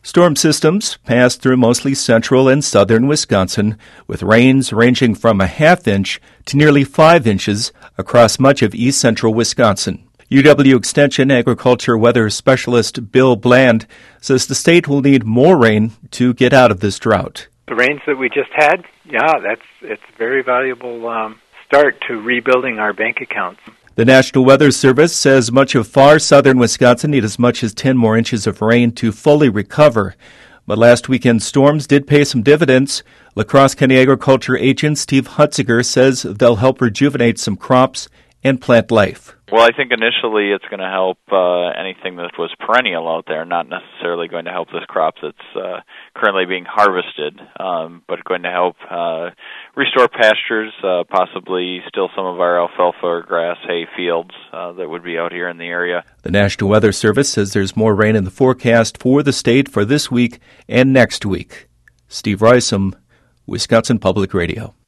Storm systems pass through mostly central and southern Wisconsin, with rains ranging from a half inch to nearly 5 inches across much of east central Wisconsin. UW Extension agriculture weather specialist Bill Bland says the state will need more rain to get out of this drought. The rains that we just had, it's a very valuable start to rebuilding our bank accounts. The National Weather Service says much of far southern Wisconsin need as much as 10 more inches of rain to fully recover. But last weekend's storms did pay some dividends. La Crosse County agriculture agent Steve Hutziger says they'll help rejuvenate some crops and plant life. Well, I think initially it's going to help anything that was perennial out there, not necessarily going to help this crop that's currently being harvested, but going to help restore pastures, possibly still some of our alfalfa or grass hay fields that would be out here in the area. The National Weather Service says there's more rain in the forecast for the state for this week and next week. Steve Rysam, Wisconsin Public Radio.